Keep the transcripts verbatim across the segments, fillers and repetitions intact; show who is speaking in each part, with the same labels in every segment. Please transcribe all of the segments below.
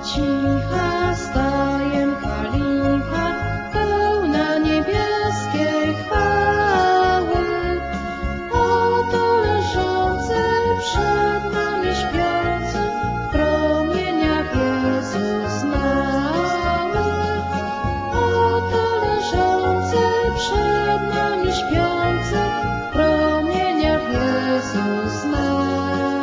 Speaker 1: cicha, stajenka licha, pełna niebieskiej chwały. Oto leżący przed nami śpiący, w promieniach Jezus mały. Oto leżący przed nami śpiący, w promieniach Jezus mały.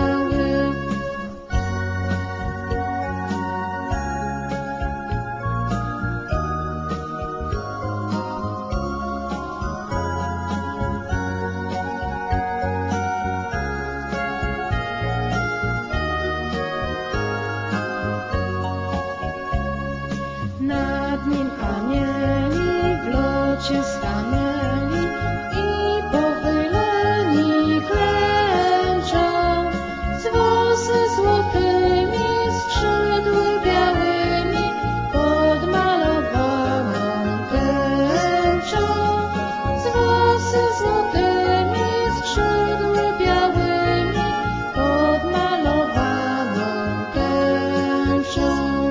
Speaker 1: Nad nim anieli w locie stanęli i pochyleni klęczą. Z włosy złotymi, skrzydły białymi, podmalowaną tęczą. Z włosy złotymi, skrzydły białymi, podmalowaną tęczą.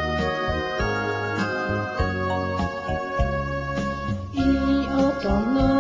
Speaker 1: I oto noc